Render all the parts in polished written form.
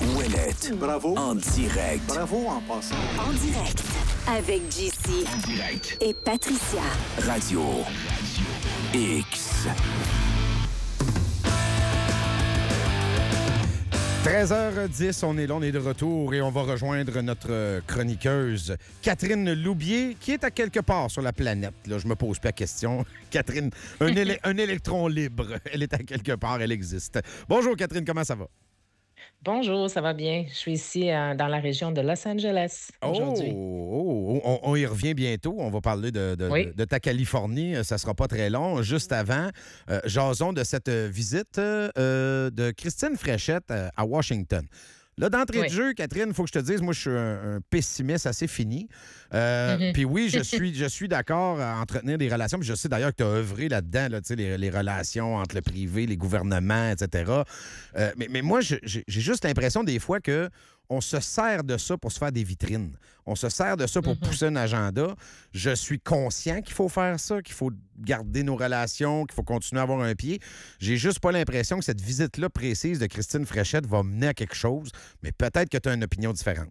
Ouellette. Bravo. En direct. Bravo en passant. En direct avec JC En direct. et Patricia. Radio X. 13h10, on est là, on est de retour et on va rejoindre notre chroniqueuse Catherine Loubier, qui est à quelque part sur la planète. Là, je me pose pas la question. Catherine, un électron libre, elle est à quelque part, elle existe. Bonjour Catherine, comment ça va? Bonjour, ça va bien. Je suis ici dans la région de Los Angeles aujourd'hui. On y revient bientôt. On va parler de ta Californie. Ça sera pas très long. Juste avant, jason de cette visite de Christine Fréchette à Washington. Là, d'entrée de jeu, Catherine, il faut que je te dise, moi, je suis un pessimiste assez fini. Puis oui, je suis d'accord à entretenir des relations. Puis je sais d'ailleurs que tu as œuvré là-dedans, là, les relations entre le privé, les gouvernements, etc. Mais moi, j'ai juste l'impression des fois que on se sert de ça pour se faire des vitrines. On se sert de ça pour pousser un agenda. Je suis conscient qu'il faut faire ça, qu'il faut garder nos relations, qu'il faut continuer à avoir un pied. J'ai juste pas l'impression que cette visite-là précise de Christine Fréchette va mener à quelque chose, mais peut-être que tu as une opinion différente.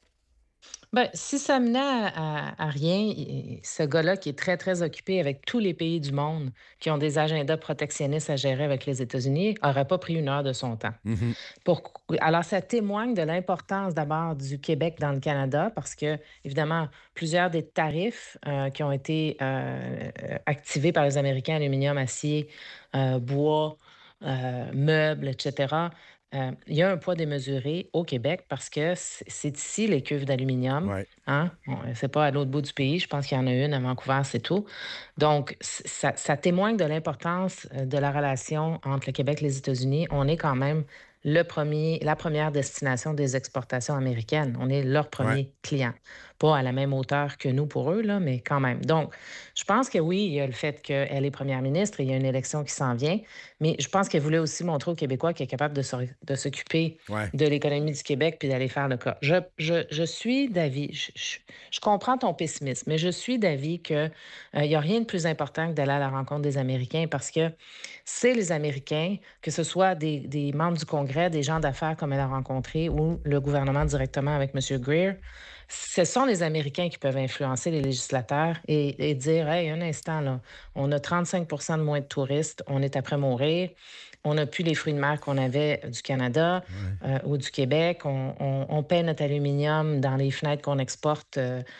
Bien, si ça menait à rien, ce gars-là qui est très, très occupé avec tous les pays du monde qui ont des agendas protectionnistes à gérer avec les États-Unis, n'aurait pas pris une heure de son temps. Alors, ça témoigne de l'importance d'abord du Québec dans le Canada parce que, évidemment, plusieurs des tarifs qui ont été activés par les Américains, aluminium, acier, bois, meubles, etc., il y a un poids démesuré au Québec parce que c'est ici les cuves d'aluminium. Ouais. Hein? Bon, c'est pas à l'autre bout du pays. Je pense qu'il y en a une à Vancouver, c'est tout. Donc, ça témoigne de l'importance de la relation entre le Québec et les États-Unis. On est quand même la première destination des exportations américaines. On est leur premier client. Pas à la même hauteur que nous pour eux, là, mais quand même. Donc, je pense que oui, il y a le fait qu'elle est première ministre et il y a une élection qui s'en vient, mais je pense qu'elle voulait aussi montrer aux Québécois qu'elle est capable de s'occuper de l'économie du Québec puis d'aller faire le cas. Je suis d'avis, je comprends ton pessimisme, mais je suis d'avis qu'il n'y a rien de plus important que d'aller à la rencontre des Américains parce que c'est les Américains, que ce soit des membres du Congrès, des gens d'affaires comme elle a rencontré ou le gouvernement directement avec M. Greer, ce sont les Américains qui peuvent influencer les législateurs et dire, hey, un instant, là, on a 35 de moins de touristes, on est après mourir, on n'a plus les fruits de mer qu'on avait du Canada ou du Québec, on paie notre aluminium dans les fenêtres qu'on exporte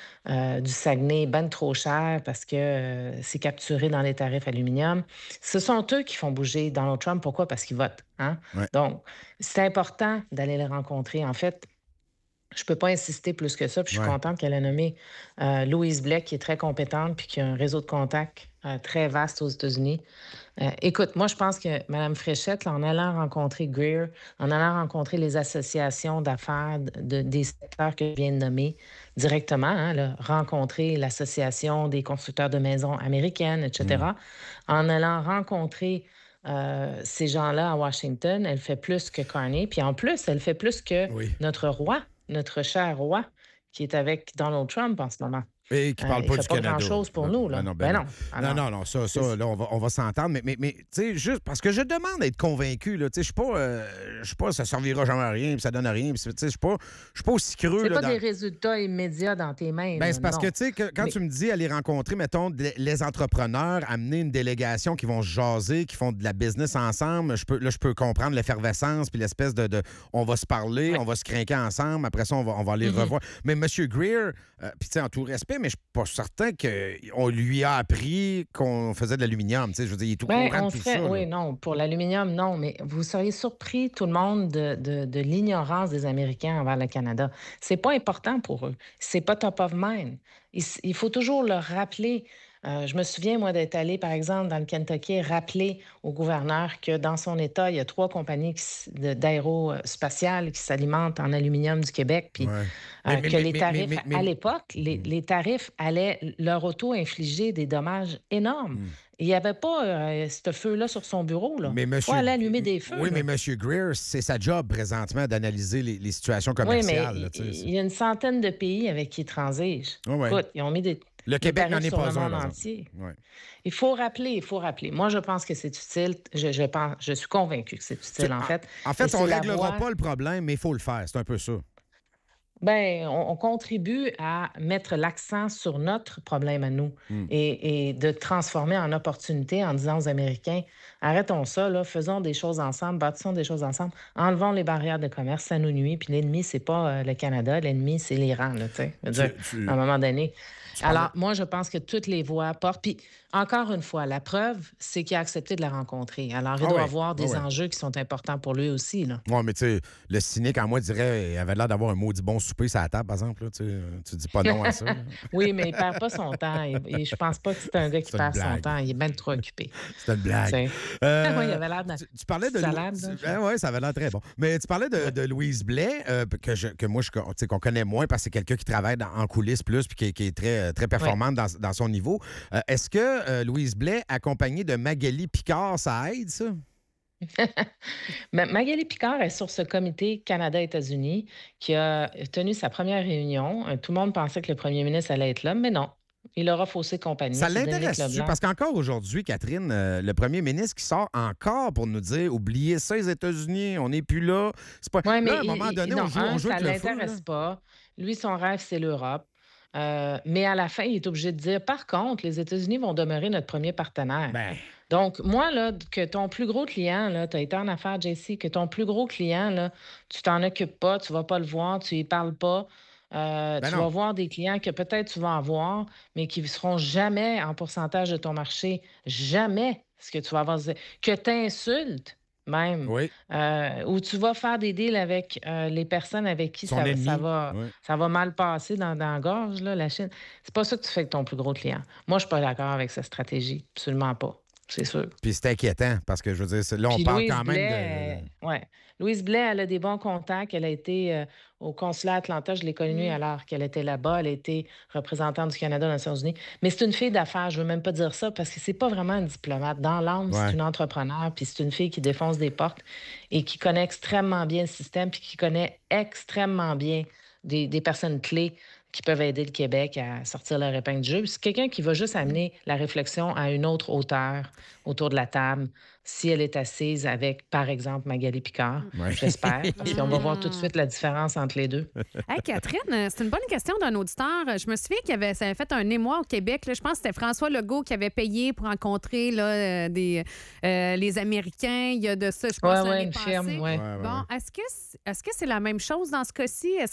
du Saguenay ben trop cher parce que c'est capturé dans les tarifs aluminium. Ce sont eux qui font bouger Donald Trump. Pourquoi? Parce qu'ils votent. Hein? Ouais. Donc, c'est important d'aller les rencontrer. En fait, je ne peux pas insister plus que ça. Puis je suis contente qu'elle ait nommé Louise Blais, qui est très compétente puis qui a un réseau de contacts très vaste aux États-Unis. Écoute, moi, je pense que Mme Fréchette, là, en allant rencontrer Greer, en allant rencontrer les associations d'affaires des secteurs que je viens de nommer directement, hein, là, rencontrer l'Association des constructeurs de maisons américaines, etc., en allant rencontrer ces gens-là à Washington, elle fait plus que Carney. Puis en plus, elle fait plus que notre roi, notre cher roi, qui est avec Donald Trump en ce moment. Et qui parle pas du Canada. Il fait pas grand-chose pour nous, là. Non, non. Ça, là, on va s'entendre. Mais tu sais, juste parce que je demande d'être convaincu, là. Tu sais, je suis pas, ça servira jamais à rien, puis ça donne à rien. Tu sais, je suis pas aussi creux. C'est là, pas des résultats immédiats dans tes mains. Ben, c'est parce que, tu sais, quand tu me dis aller rencontrer, mettons, les entrepreneurs, amener une délégation qui vont se jaser, qui font de la business ensemble, je peux comprendre l'effervescence puis l'espèce de on va se parler, on va se crinquer ensemble, après ça, on va aller revoir. Mais M. Greer, puis tu sais, en tout respect, mais je suis pas certain qu'on lui a appris qu'on faisait de l'aluminium. Tu sais, je veux dire, il est tout courant de tout ça. Oui, non, pour l'aluminium, non, mais vous seriez surpris, tout le monde, de l'ignorance des Américains envers le Canada. C'est pas important pour eux. C'est pas top of mind. Il faut toujours leur rappeler. Je me souviens, moi, d'être allé, par exemple, dans le Kentucky, rappeler au gouverneur que dans son État, il y a 3 compagnies d'aérospatiales qui s'alimentent en aluminium du Québec, puis que les tarifs, à l'époque, les tarifs allaient leur auto-infliger des dommages énormes. Il n'y avait pas ce feu-là sur son bureau. Là. Il faut aller allumer des feux. Oui, mais M. Greer, c'est sa job présentement d'analyser les situations commerciales. Oui, mais il y a une centaine de pays avec qui il transige. Écoute, ils ont mis des... Le des Québec n'en tarifs est sur pas le un, monde par exemple. entier. Ouais. Il faut rappeler. Moi, je pense que c'est utile. Je suis convaincue que c'est utile, en fait. En Et fait, on c'est ne la réglera voie. pas le problème, mais il faut le faire. C'est un peu ça. Ben, on contribue à mettre l'accent sur notre problème à nous Hmm. et de transformer en opportunité en disant aux Américains, arrêtons ça, là, faisons des choses ensemble, bâtissons des choses ensemble, enlevons les barrières de commerce, ça nous nuit. Puis l'ennemi, c'est pas le Canada, l'ennemi, c'est l'Iran, là, tu sais. Je veux dire, à un moment donné. Tu parlais- Alors, moi, je pense que toutes les voies portent. Puis, encore une fois, la preuve, c'est qu'il a accepté de la rencontrer. Alors, il Ah doit ouais, avoir ah des ouais. enjeux qui sont importants pour lui aussi, là. Ouais, mais tu sais, le cynique en moi dirait, il avait l'air d'avoir un maudit bon souper sur la table, par exemple. Là, tu dis pas non à ça. Là. Oui, mais il perd pas son temps. Et je pense pas que c'est un gars qui C'est une perd son blague. temps. Il est bien trop occupé. C'est une blague. Tu sais. Oui, il Euh, avait l'air de tu parlais de salade. Là. Oui, ça avait l'air très bon. Mais tu parlais de Louise Blais, que moi, tu sais, qu'on connaît moins parce que c'est quelqu'un qui travaille en coulisses plus puis qui est très, très performante dans son niveau. Est-ce que Louise Blais, accompagnée de Magali Picard, ça aide, ça? Magali Picard est sur ce comité Canada-États-Unis qui a tenu sa première réunion. Tout le monde pensait que le premier ministre allait être là, mais non. Il aura faussé compagnie. Ça C'est Dominique l'intéresse-tu? Leblanc. Parce qu'encore aujourd'hui, Catherine, le premier ministre qui sort encore pour nous dire oubliez ça, les États-Unis, on n'est plus là. C'est pas... Oui, mais Là, à un moment donné, non, on joue ça avec le ne feu. Là. l'intéresse pas. Lui, son rêve, c'est l'Europe. Mais à la fin, il est obligé de dire, par contre, les États-Unis vont demeurer notre premier partenaire. Ben, Donc, moi, là, que ton plus gros client, tu as été en affaires, JC, que ton plus gros client, là, tu t'en occupes pas, tu vas pas le voir, tu y parles pas. ben Tu non. vas voir des clients que peut-être tu vas avoir, mais qui ne seront jamais en pourcentage de ton marché. Jamais ce que tu vas avoir. Que tu insultes même, Oui, ou tu vas faire des deals avec les personnes avec qui son ennemi. Oui. ça va mal passer dans la gorge, là, la Chine. C'est pas ça que tu fais avec ton plus gros client. Moi, je suis pas d'accord avec cette stratégie. Absolument pas. C'est sûr. Puis c'est inquiétant parce que je veux dire, là, on Puis parle Louise quand même Blais, ouais. Louise Blais, elle a des bons contacts. Elle a été au consulat à Atlanta. Je l'ai connue alors qu'elle était là-bas. Elle a été représentante du Canada dans les Nations Unies. Mais c'est une fille d'affaires. Je veux même pas dire ça parce que c'est pas vraiment une diplomate. Dans l'âme, Ouais. c'est une entrepreneur. Puis c'est une fille qui défonce des portes et qui connaît extrêmement bien le système puis qui connaît extrêmement bien des personnes clés qui peuvent aider le Québec à sortir leur épingle du jeu. Puis c'est quelqu'un qui va juste amener la réflexion à une autre hauteur autour de la table si elle est assise avec, par exemple, Magali Picard, Ouais. j'espère. Puis on va voir tout de suite la différence entre les deux. Hey, Catherine, c'est une bonne question d'un auditeur. Je me souviens ça avait fait un émoi au Québec. Là. Je pense que c'était François Legault qui avait payé pour rencontrer là, les Américains. Il y a de ça, je pense, Oui, l'année une passée. firme, oui. Bon, est-ce que c'est la même chose dans ce cas-ci? Est-ce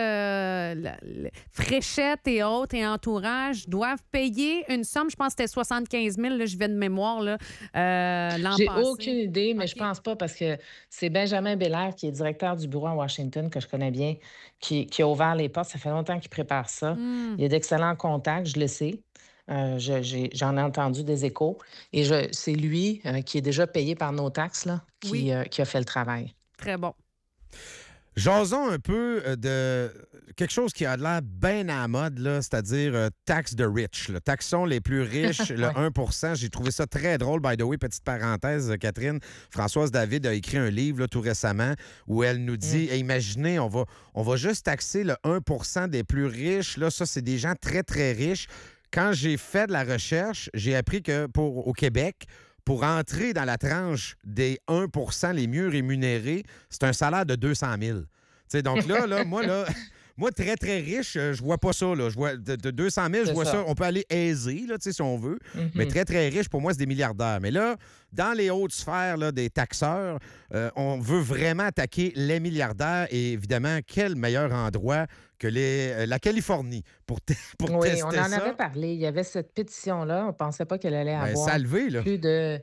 que Fréchette et autres et entourage doivent payer une somme? Je pense que c'était 75 000, là, je vais de mémoire, là, l'an J'ai passé. aucune idée, mais OK. je pense pas parce que c'est Benjamin Bélair, qui est directeur du bureau à Washington, que je connais bien, qui a ouvert les portes. Ça fait longtemps qu'il prépare ça. Il y a d'excellents contacts, je le sais. J'en ai entendu des échos. Et c'est lui qui est déjà payé par nos taxes là, Oui. qui a fait le travail. Très bon. Jason un peu de quelque chose qui a l'air bien à la mode, là, c'est-à-dire taxe de rich. Là. Taxons les plus riches, le 1 J'ai trouvé ça très drôle, by the way. Petite parenthèse, Catherine. Françoise David a écrit un livre là, tout récemment où elle nous dit imaginez, on va juste taxer le 1 des plus riches. Là, ça, c'est des gens très, très riches. Quand j'ai fait de la recherche, j'ai appris que au Québec, pour entrer dans la tranche des 1 les mieux rémunérés, c'est un salaire de 200 000. T'sais, donc là, moi, très, très riche, je vois pas ça. Là. Je vois de 200 000, je C'est vois ça. ça. On peut aller aisé, là, si on veut. Mais très, très riche, pour moi, c'est des milliardaires. Mais là, dans les hautes sphères là, des taxeurs, on veut vraiment attaquer les milliardaires. Et évidemment, quel meilleur endroit que la Californie pour Oui, tester on en ça. avait parlé. Il y avait cette pétition-là. On ne pensait pas qu'elle allait Ben, avoir ça a levé, là. plus de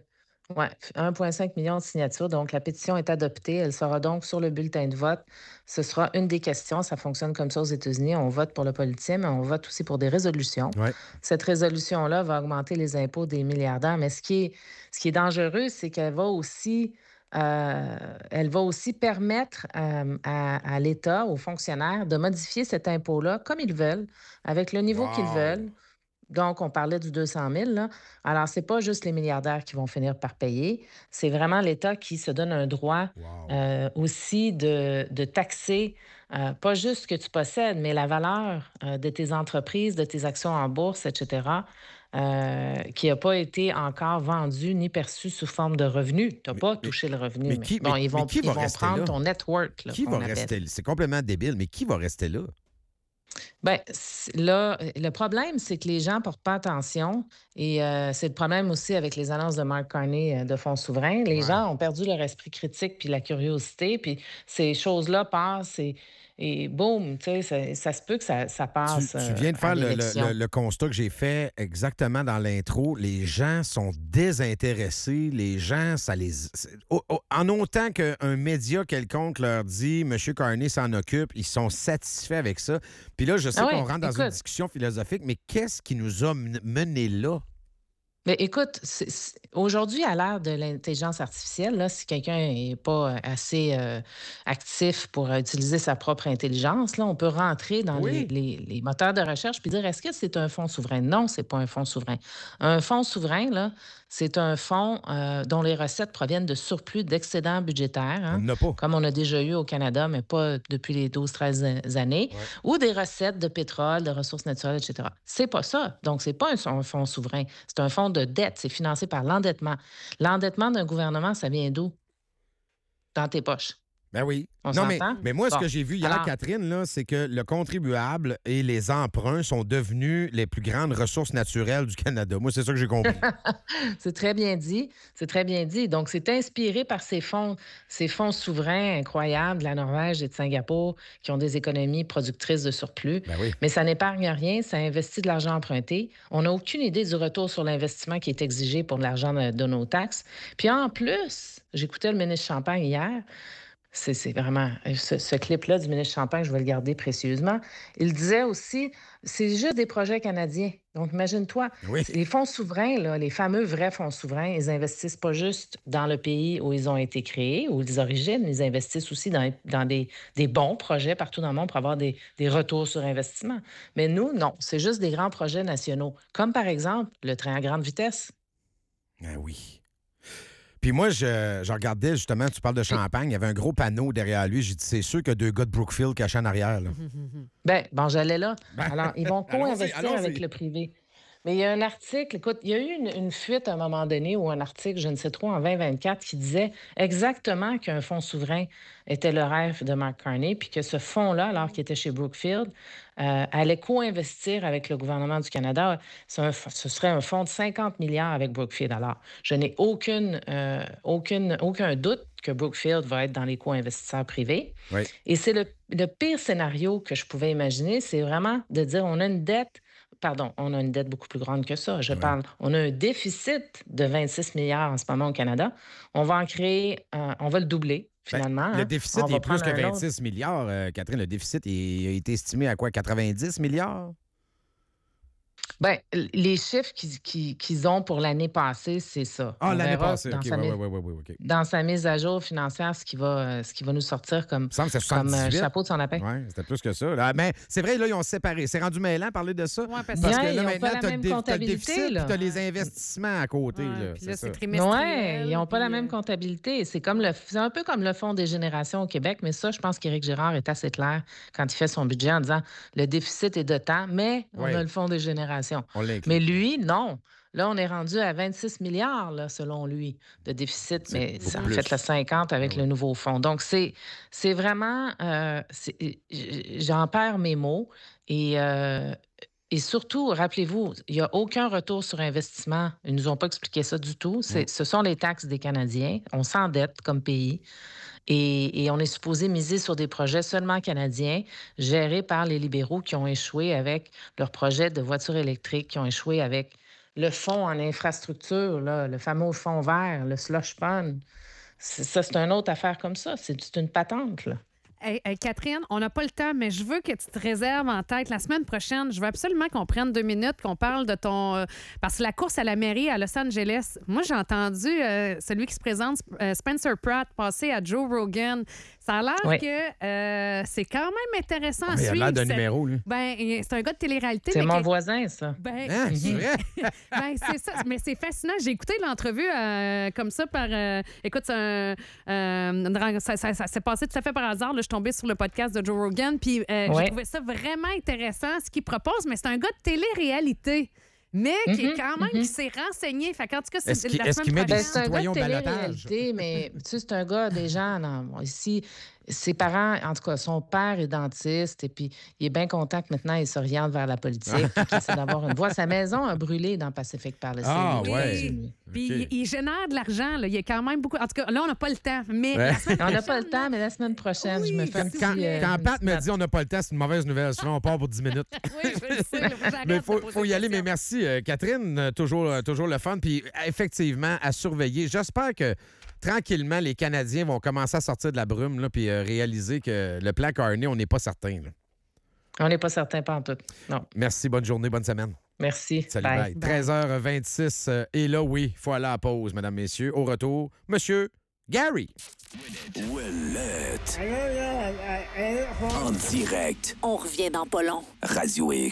1,5 million de signatures. Donc, la pétition est adoptée. Elle sera donc sur le bulletin de vote. Ce sera une des questions. Ça fonctionne comme ça aux États-Unis. On vote pour le politicien, mais on vote aussi pour des résolutions. Ouais. Cette résolution-là va augmenter les impôts des milliardaires. Mais ce qui est dangereux, c'est qu'elle va aussi permettre à l'État, aux fonctionnaires, de modifier cet impôt-là comme ils veulent, avec le niveau qu'ils Wow. veulent. Donc, on parlait du 200 000, là. Alors, c'est pas juste les milliardaires qui vont finir par payer. C'est vraiment l'État qui se donne un droit aussi de taxer pas juste ce que tu possèdes, mais la valeur de tes entreprises, de tes actions en bourse, etc., qui n'a pas été encore vendue ni perçue sous forme de revenu. Tu n'as pas touché le revenu. Mais qui va ils vont prendre là? ton network. Qui va rester là? C'est complètement débile, mais qui va rester là? Bien, là, le problème, c'est que les gens ne portent pas attention et c'est le problème aussi avec les annonces de Mark Carney de fonds souverains. Les gens ont perdu leur esprit critique puis la curiosité, puis ces choses-là passent et boum, tu sais, ça se peut que ça passe. Tu viens de faire le constat que j'ai fait exactement dans l'intro. Les gens sont désintéressés. Les gens, en autant qu'un média quelconque leur dit « Monsieur Carney s'en occupe », ils sont satisfaits avec ça. Puis là, je sais qu'on rentre dans une discussion philosophique, mais qu'est-ce qui nous a menés là? Mais écoute, aujourd'hui, à l'ère de l'intelligence artificielle, là, si quelqu'un n'est pas assez actif pour utiliser sa propre intelligence, là, on peut rentrer dans les moteurs de recherche puis dire est-ce que c'est un fonds souverain? Non, c'est pas un fonds souverain. Un fonds souverain, là, c'est un fonds dont les recettes proviennent de surplus d'excédents budgétaires, hein, comme on a déjà eu au Canada, mais pas depuis les 12-13 années, ou des recettes de pétrole, de ressources naturelles, etc. C'est pas ça. Donc, c'est pas un fonds souverain. C'est un fonds de dette. C'est financé par l'endettement. L'endettement d'un gouvernement, ça vient d'où? Dans tes poches. Ben oui. On non, s'entend? mais moi, ce que j'ai vu hier, Catherine, là, c'est que le contribuable et les emprunts sont devenus les plus grandes ressources naturelles du Canada. Moi, c'est ça que j'ai compris. C'est très bien dit. C'est très bien dit. Donc, c'est inspiré par ces fonds souverains incroyables de la Norvège et de Singapour qui ont des économies productrices de surplus. Ben oui. Mais ça n'épargne rien. Ça investit de l'argent emprunté. On n'a aucune idée du retour sur l'investissement qui est exigé pour de l'argent de nos taxes. Puis en plus, j'écoutais le ministre Champagne hier. C'est vraiment... Ce clip-là du ministre Champagne, je vais le garder précieusement. Il disait aussi, c'est juste des projets canadiens. Donc, imagine-toi, les fonds souverains, là, les fameux vrais fonds souverains, ils investissent pas juste dans le pays où ils ont été créés, où ils originent, ils investissent aussi dans des bons projets partout dans le monde pour avoir des retours sur investissement. Mais nous, non, c'est juste des grands projets nationaux, comme par exemple le train à grande vitesse. Ah oui. Puis moi, je regardais justement, tu parles de Champagne, il y avait un gros panneau derrière lui. J'ai dit, c'est sûr qu'il y a 2 gars de Brookfield cachés en arrière. Là. Bon, j'allais là. Alors, ils vont co-investir avec le privé. Mais il y a un article, écoute, il y a eu une fuite à un moment donné ou un article, je ne sais trop, en 2024 qui disait exactement qu'un fonds souverain était le rêve de Mark Carney, puis que ce fonds-là, alors qu'il était chez Brookfield, allait co-investir avec le gouvernement du Canada. Ce serait un fonds de 50 milliards avec Brookfield. Alors, je n'ai aucun doute que Brookfield va être dans les co-investisseurs privés. Oui. Et c'est le pire scénario que je pouvais imaginer, c'est vraiment de dire on a une dette beaucoup plus grande que ça. On a un déficit de 26 milliards en ce moment au Canada. On va en créer, on va le doubler, finalement. Le déficit est plus que 26 milliards. Catherine, le déficit a été estimé à quoi? 90 milliards? Bien, les chiffres qu'ils ont pour l'année passée, c'est ça. Ah, l'année passée, OK. Dans sa mise à jour financière, ce qui va nous sortir comme chapeau de son appel. Oui, c'était plus que ça. Là, mais c'est vrai, là, ils ont séparé. C'est rendu mêlant parler de ça. Ouais, parce que là, maintenant, tu as le déficit et tu as les investissements à côté. C'est trimestriel. Oui, ils n'ont pas la même comptabilité. C'est un peu comme le Fonds des générations au Québec, mais ça, je pense qu'Éric Girard est assez clair quand il fait son budget en disant le déficit est de temps, mais on a le Fonds des générations. Mais lui, non. Là, on est rendu à 26 milliards, là, selon lui, de déficit, mais c'est en fait le 50 avec le nouveau fonds. Donc, c'est vraiment... j'en perds mes mots. Et surtout, rappelez-vous, il n'y a aucun retour sur investissement. Ils ne nous ont pas expliqué ça du tout. Ce sont les taxes des Canadiens. On s'endette comme pays. Et on est supposé miser sur des projets seulement canadiens, gérés par les libéraux qui ont échoué avec leur projet de voitures électriques, qui ont échoué avec le fonds en infrastructure, là, le fameux fonds vert, le slush fund. Ça, c'est une autre affaire comme ça. C'est une patente, là. Hey, Catherine, on n'a pas le temps, mais je veux que tu te réserves en tête la semaine prochaine. Je veux absolument qu'on prenne 2 minutes, qu'on parle de ton... parce que la course à la mairie à Los Angeles, moi, j'ai entendu celui qui se présente, Spencer Pratt, passer à Joe Rogan. Ça a l'air Oui. que c'est quand même intéressant à Il a suivre. l'air d'un cette- numéro, lui. Ben, c'est un gars de télé-réalité. C'est mais mon que- voisin, ça. Ben, Hein, c'est vrai? ben, c'est ça. Mais c'est fascinant. J'ai écouté l'entrevue comme ça par. Écoute, ça s'est passé tout à fait par hasard. Là, je suis tombée sur le podcast de Joe Rogan. Puis j'ai trouvé ça vraiment intéressant, ce qu'il propose. Mais c'est un gars de télé-réalité. Mais qui est quand même, qui s'est renseigné. Fait qu'en tout cas, c'est Est-ce qu'il- la est-ce semaine qu'il met des prochaine. C'est un gars citoyens de au balotage. télé-réalité, mais tu sais, c'est un gars des gens. Ici, ses parents, en tout cas, son père est dentiste et puis il est bien content que maintenant il s'oriente vers la politique puis qu'il essaie d'avoir une voix. Sa maison a brûlé dans Pacific Palisades. Ah, aux ouais. États-Unis. Puis OK. il génère de l'argent. Là. Il y a quand même beaucoup. En tout cas, là, on n'a pas le temps. Mais Ouais. la semaine On n'a pas prochaine, le temps, mais la semaine prochaine, je me fais un petit... Quand une Pat petite me note. dit on n'a pas le temps, c'est une mauvaise nouvelle. Sinon, on part pour 10 minutes. Oui, je le sais. Là, j'arrête Mais de faut poser y des aller. Mais questions. merci, Catherine. Toujours le fun. Puis effectivement, à surveiller. J'espère que tranquillement, les Canadiens vont commencer à sortir de la brume là, puis réaliser que le plan Carney, on n'est pas certain. Là. On n'est pas certain, pas en tout. Non. Merci, bonne journée, bonne semaine. Merci. Salut, Bye. bye. 13h26. Et là, oui, il faut aller à la pause, mesdames, messieurs. Au retour, Monsieur Gary. Ouellette. En direct. On revient dans pas long. Radio X.